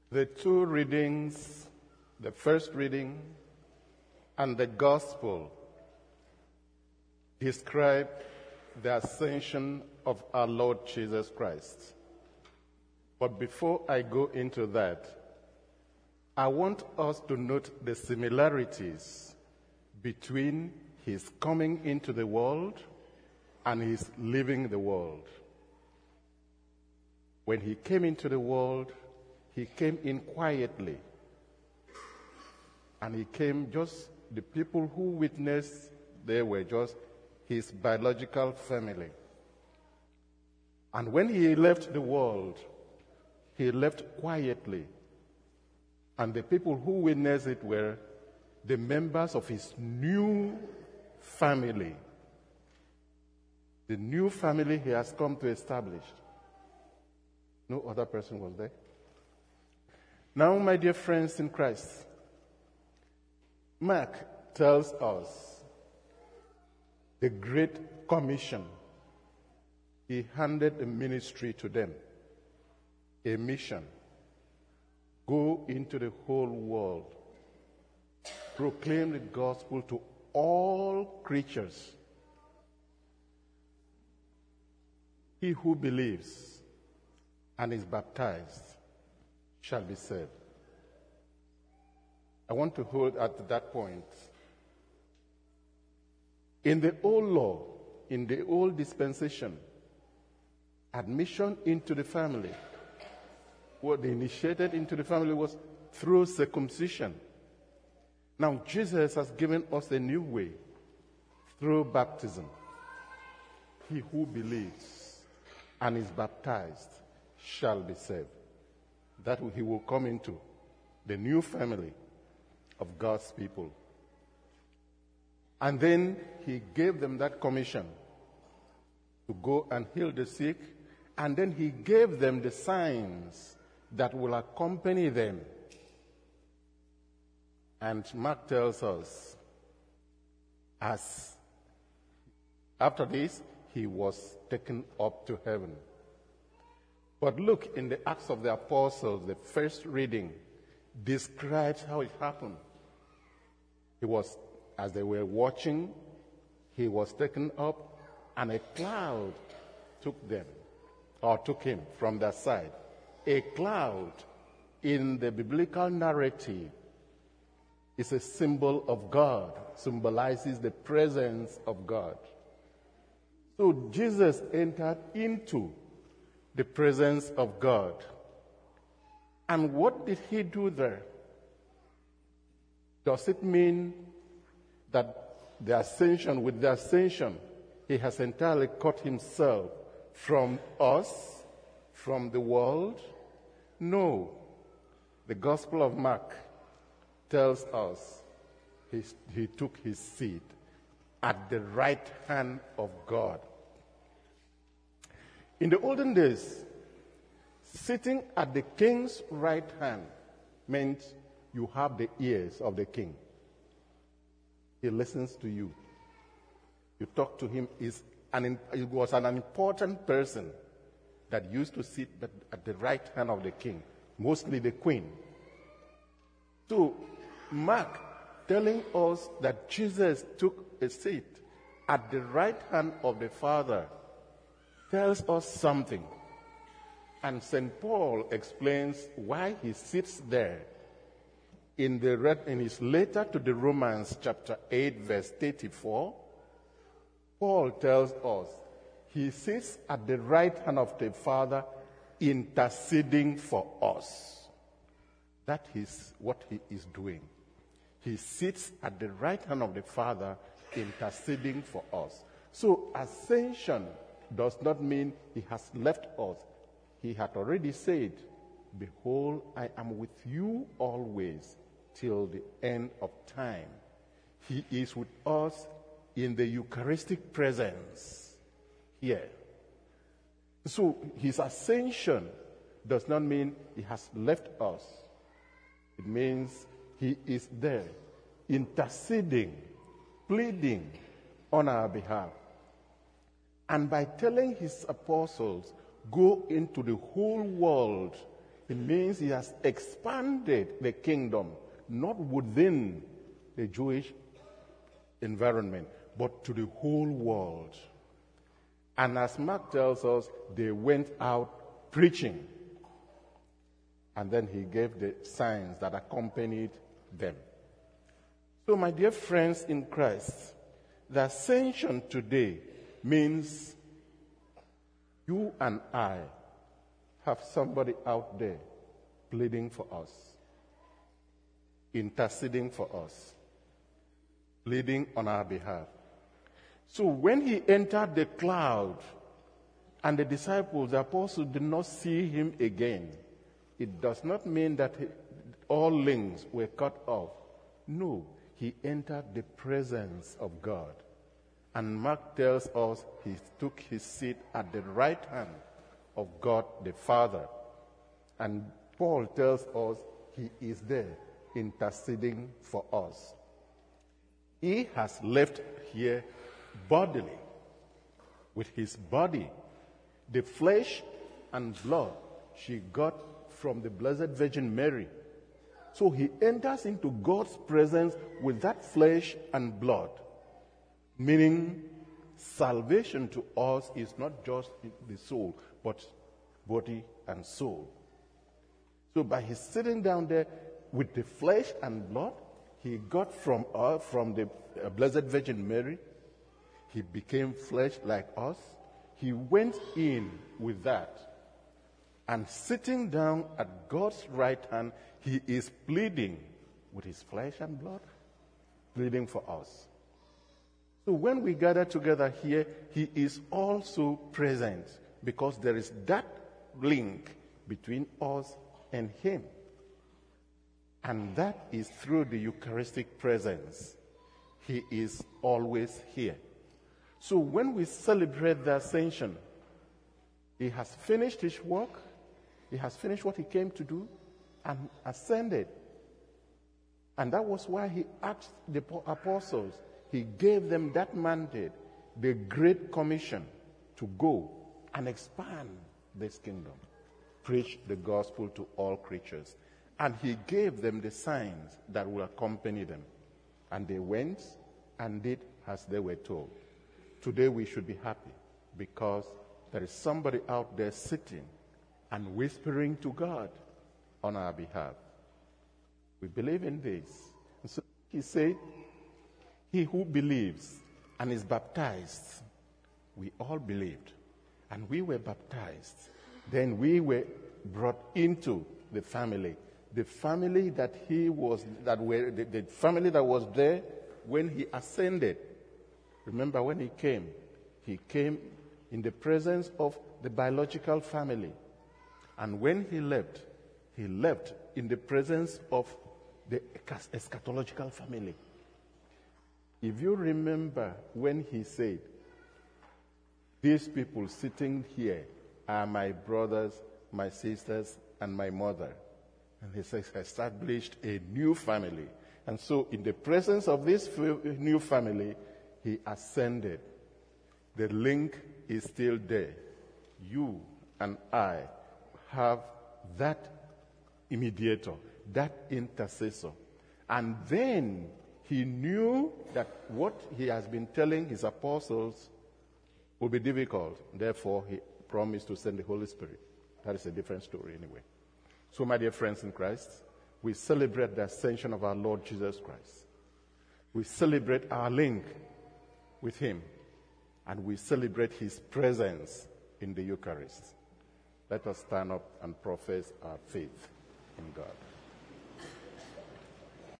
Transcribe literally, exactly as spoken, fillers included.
The two readings, the first reading and the gospel, describe the ascension of our Lord Jesus Christ. But before I go into that, I want us to note the similarities between his coming into the world and his leaving the world. When he came into the world, he came in quietly. And he came just, the people who witnessed, they were just his biological family. And when he left the world, he left quietly. And the people who witnessed it were the members of his new family. The new family he has come to establish. No other person was there. Now, my dear friends in Christ, Mark tells us the Great Commission. He handed a ministry to them, a mission. Go into the whole world, proclaim the gospel to all creatures. He who believes and is baptized shall be saved. I want to hold at that point. In the old law, in the old dispensation, admission into the family, what they initiated into the family was through circumcision. Now Jesus has given us a new way through baptism. He who believes and is baptized shall be saved. That he will come into the new family of God's people. And then he gave them that commission to go and heal the sick, and then he gave them the signs that will accompany them. And Mark tells us, as after this, he was taken up to heaven. But look, in the Acts of the Apostles, the first reading describes how it happened. He was, as they were watching, he was taken up, and a cloud took them, or took him from their side. A cloud, in the biblical narrative, is a symbol of God, symbolizes the presence of God. So Jesus entered into the presence of God. And what did he do there? Does it mean that the ascension, with the ascension, he has entirely cut himself from us, from the world? No. The Gospel of Mark tells us he, he took his seat at the right hand of God. In the olden days, sitting at the king's right hand meant you have the ears of the king. He listens to you. You talk to him. Is an, it was an important person that used to sit at the right hand of the king, mostly the queen. So, Mark telling us that Jesus took a seat at the right hand of the Father tells us something. And Saint Paul explains why he sits there in, the, in his letter to the Romans, chapter eight, verse thirty-four. Paul tells us he sits at the right hand of the Father interceding for us. That is what he is doing. He sits at the right hand of the Father interceding for us. So ascension does not mean he has left us. He had already said, behold, I am with you always till the end of time. He is with us in the Eucharistic presence here. So his ascension does not mean he has left us. It means he is there, interceding, pleading on our behalf. And by telling his apostles, go into the whole world, It means he has expanded the kingdom, not within the Jewish environment, but to the whole world. And as Mark tells us, they went out preaching. And then he gave the signs that accompanied them. So, my dear friends in Christ, the ascension today means you and I have somebody out there pleading for us, interceding for us, pleading on our behalf. So when he entered the cloud and the disciples, the apostles, did not see him again, it does not mean that he, all links were cut off. No, he entered the presence of God. And Mark tells us he took his seat at the right hand of God the Father. And Paul tells us he is there interceding for us. He has left here bodily, with his body, the flesh and blood she got from the Blessed Virgin Mary. So he enters into God's presence with that flesh and blood, meaning salvation to us is not just the soul, but body and soul. So by his sitting down there with the flesh and blood he got from uh, from the uh, Blessed Virgin Mary, he became flesh like us. He went in with that. And sitting down at God's right hand, he is pleading with his flesh and blood, pleading for us. So when we gather together here, he is also present because there is that link between us and him. And that is through the Eucharistic presence. He is always here. So when we celebrate the ascension, he has finished his work, he has finished what he came to do, and ascended. And that was why he asked the apostles, he gave them that mandate, the Great Commission, to go and expand this kingdom, preach the gospel to all creatures. And he gave them the signs that will accompany them. And they went and did as they were told. Today we should be happy because there is somebody out there sitting and whispering to God on our behalf. We believe in this. And so he said, he who believes and is baptized, we all believed, and we were baptized. Then we were brought into the family. The family that he was, that were, the, the family that was there when he ascended. Remember when he came, he came in the presence of the biological family. And when he left, he left in the presence of the eschatological family. If you remember when he said, these people sitting here are my brothers, my sisters, and my mother. And he says, established a new family. And so in the presence of this new family, he ascended. The link is still there. You and I have that mediator, that intercessor. And then he knew that what he has been telling his apostles would be difficult. Therefore, he promised to send the Holy Spirit. That is a different story anyway. So, my dear friends in Christ, we celebrate the ascension of our Lord Jesus Christ. We celebrate our link with him. And we celebrate his presence in the Eucharist. Let us stand up and profess our faith in God.